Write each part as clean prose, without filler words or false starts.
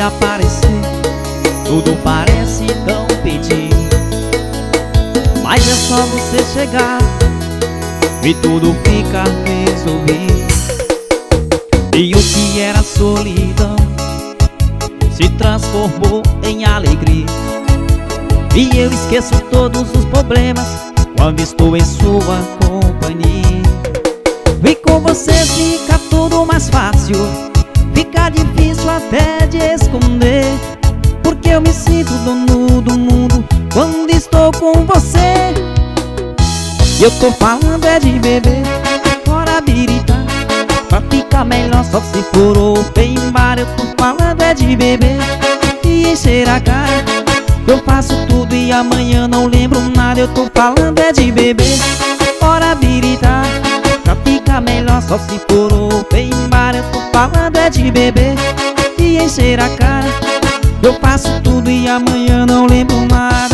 aparecer, tudo parece tão pedir. Mas é só você chegar e tudo fica resolvido. E o que era solidão se transformou em alegria. E eu esqueço todos os problemas quando estou em sua companhia. E com você fica tudo mais fácil, fica difícil até de esconder, porque eu me sinto dono do mundo quando estou com você. E eu tô falando é de beber, fora birita, pra ficar melhor só se for open bar. Eu tô falando é de beber e encher a cara. Eu faço tudo e amanhã não lembro nada. Eu tô falando é de beber, fora birita, pra ficar melhor só se for open bar. Eu tô falando é de beber e encher a cara. Eu faço tudo e amanhã não lembro nada.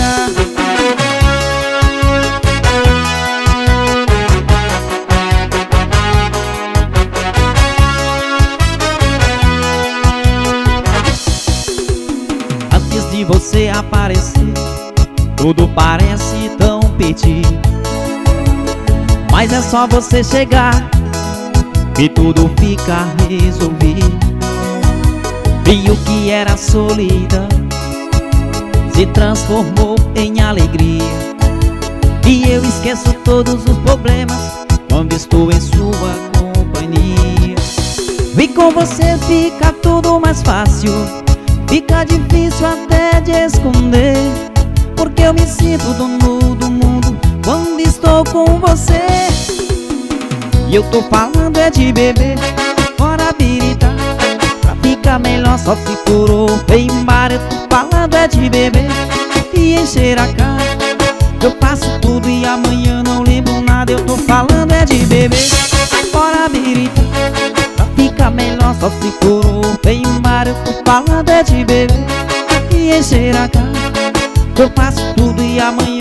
Antes de você aparecer, tudo parece tão perdido. Mas é só você chegar e tudo fica resolvido. E o que era solidão se transformou em alegria. E eu esqueço todos os problemas quando estou em sua companhia. E com você fica tudo mais fácil, fica difícil até de esconder, porque eu me sinto dono do mundo quando estou com você. E eu tô falando é de beber, fora birita, pra ficar melhor só se for open bar. Eu tô falando é de beber e encher a cara. Eu faço tudo e amanhã não lembro nada. Eu tô falando é de beber, fora birita, pra ficar melhor só se for open bar. Eu tô falando é de beber e encher a cara. Eu faço tudo e amanhã